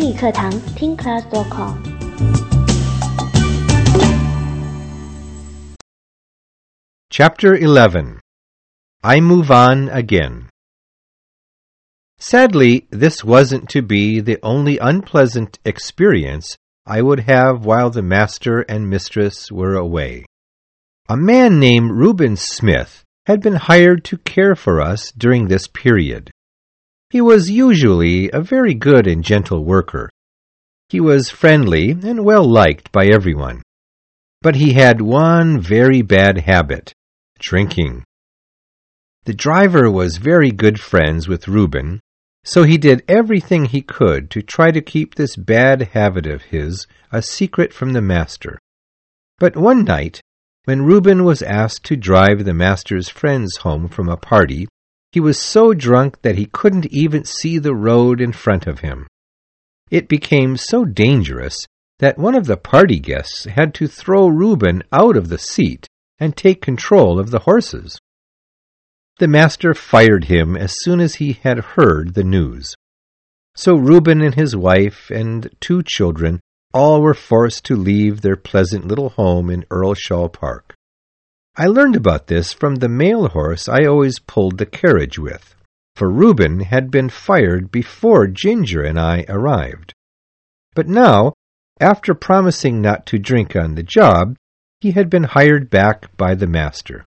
英语课堂听 class.com。 Chapter 11. I Move On Again. Sadly, this wasn't to be the only unpleasant experience I would have while the master and mistress were away. A man named Reuben Smith had been hired to care for us during this period. He was usually a very good and gentle worker. He was friendly and well-liked by everyone. But he had one very bad habit: drinking. The driver was very good friends with Reuben, so he did everything he could to try to keep this bad habit of his a secret from the master. But one night, when Reuben was asked to drive the master's friends home from a party, he was so drunk that he couldn't even see the road in front of him. It became so dangerous that one of the party guests had to throw Reuben out of the seat and take control of the horses. The master fired him as soon as he had heard the news. So Reuben and his wife and 2 children all were forced to leave their pleasant little home in Earlshall Park. I learned about this from the mail horse I always pulled the carriage with, for Reuben had been fired before Ginger and I arrived. But now, after promising not to drink on the job, he had been hired back by the master.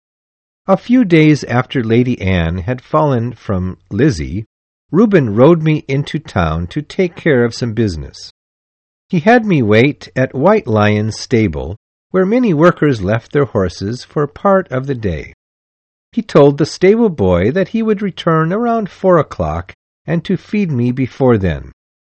A few days after Lady Anne had fallen from Lizzie, Reuben rode me into town to take care of some business. He had me wait at White Lion's stable, where many workers left their horses for part of the day. He told the stable boy that he would return around 4 o'clock and to feed me before then.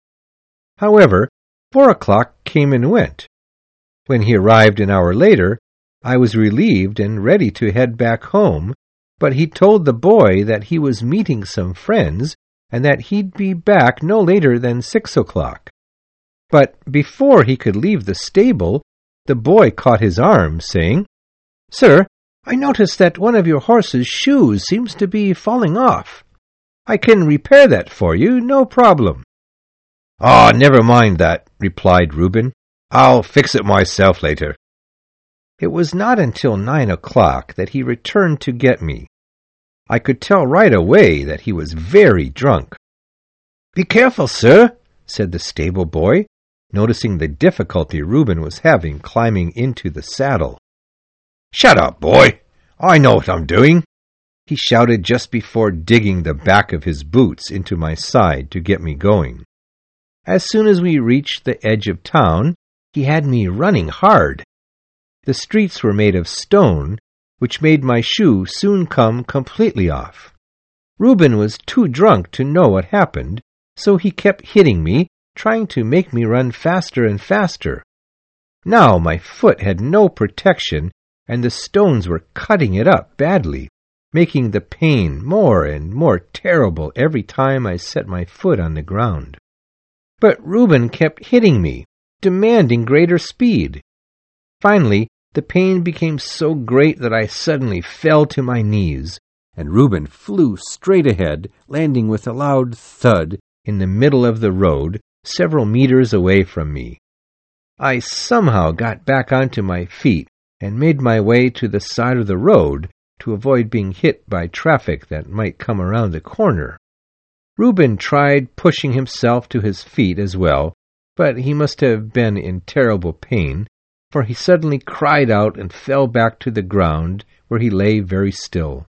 However, 4 o'clock came and went. When he arrived an hour later, I was relieved and ready to head back home, but he told the boy that he was meeting some friends and that he'd be back no later than 6 o'clock. But before he could leave the stable, the boy caught his arm, saying, "Sir, I notice that one of your horse's shoes seems to be falling off. I can repair that for you, no problem." "Ah, never mind that," replied Reuben. "I'll fix it myself later." It was not until 9 o'clock that he returned to get me. I could tell right away that he was very drunk. "Be careful, sir," said the stable boy, noticing the difficulty Reuben was having climbing into the saddle. "Shut up, boy! I know what I'm doing," he shouted just before digging the back of his boots into my side to get me going. As soon as we reached the edge of town, he had me running hard. The streets were made of stone, which made my shoe soon come completely off. Reuben was too drunk to know what happened, so he kept hitting me, trying to make me run faster and faster. Now my foot had no protection, and the stones were cutting it up badly, making the pain more and more terrible every time I set my foot on the ground. But Reuben kept hitting me, demanding greater speed. Finally, the pain became so great that I suddenly fell to my knees, and Reuben flew straight ahead, landing with a loud thud in the middle of the road, several meters away from me. I somehow got back onto my feet and made my way to the side of the road to avoid being hit by traffic that might come around the corner. Reuben tried pushing himself to his feet as well, but he must have been in terrible pain, for he suddenly cried out and fell back to the ground, where he lay very still.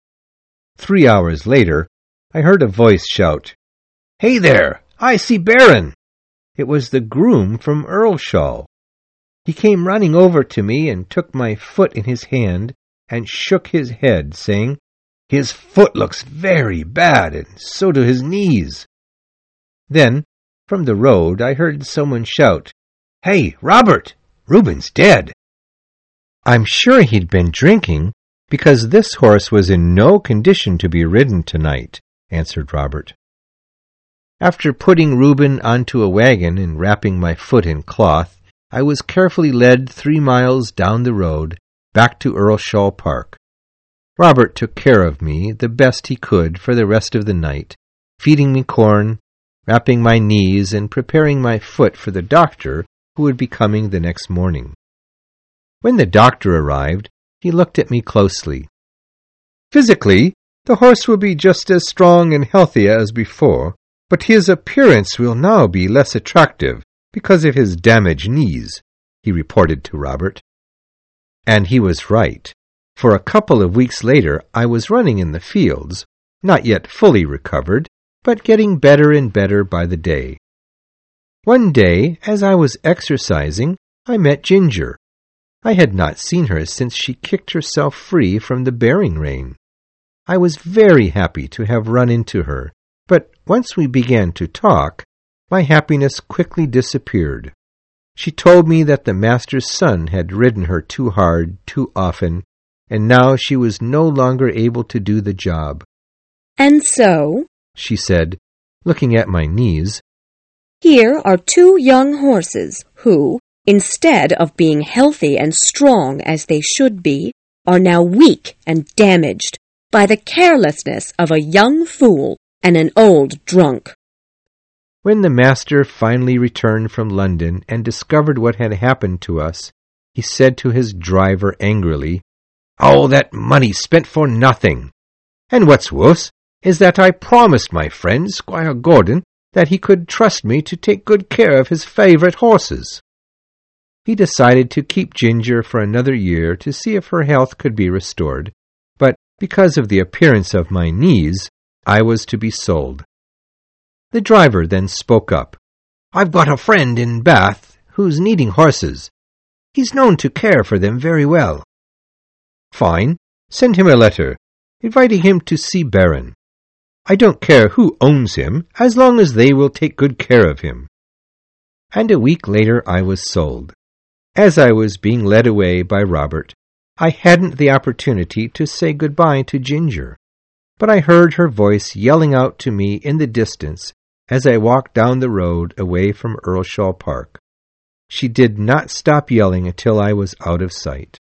3 hours later, I heard a voice shout, "Hey there! I see Baron!" It was the groom from Earlshall. He came running over to me and took my foot in his hand and shook his head, saying, "His foot looks very bad, and so do his knees." Then, from the road, I heard someone shout, "Hey, Robert! Reuben's dead." I'm sure he'd been drinking, because this horse was in no condition to be ridden tonight, answered Robert. After putting Reuben onto a wagon and wrapping my foot in cloth, I was carefully led 3 miles down the road, back to Earlshall Park. Robert took care of me the best he could for the rest of the night, feeding me corn, wrapping my knees and preparing my foot for the doctor who would be coming the next morning. When the doctor arrived, he looked at me closely. "Physically, the horse will be just as strong and healthy as before, but his appearance will now be less attractive because of his damaged knees," he reported to Robert. And he was right. For a couple of weeks later, I was running in the fields, not yet fully recovered, but getting better and better by the day. One day, as I was exercising, I met Ginger. I had not seen her since she kicked herself free from the bearing rein. I was very happy to have run into her, but once we began to talk, my happiness quickly disappeared. She told me that the master's son had ridden her too hard, too often, and now she was no longer able to do the job. "And so," she said, looking at my knees, "here are two young horses who, instead of being healthy and strong as they should be, are now weak and damaged by the carelessness of a young fool and an old drunk." When the master finally returned from London and discovered what had happened to us, he said to his driver angrily, "All that money spent for nothing! And what's worse is that I promised my friend, Squire Gordon, that he could trust me to take good care of his favourite horses." He decided to keep Ginger for another year to see if her health could be restored, but because of the appearance of my knees, I was to be sold. The driver then spoke up. "I've got a friend in Bath who's needing horses. He's known to care for them very well." "Fine. Send him a letter, inviting him to see Baron. I don't care who owns him, as long as they will take good care of him." And a week later I was sold. As I was being led away by Robert, I hadn't the opportunity to say goodbye to Ginger, but I heard her voice yelling out to me in the distance as I walked down the road away from Earlshall Park. She did not stop yelling until I was out of sight.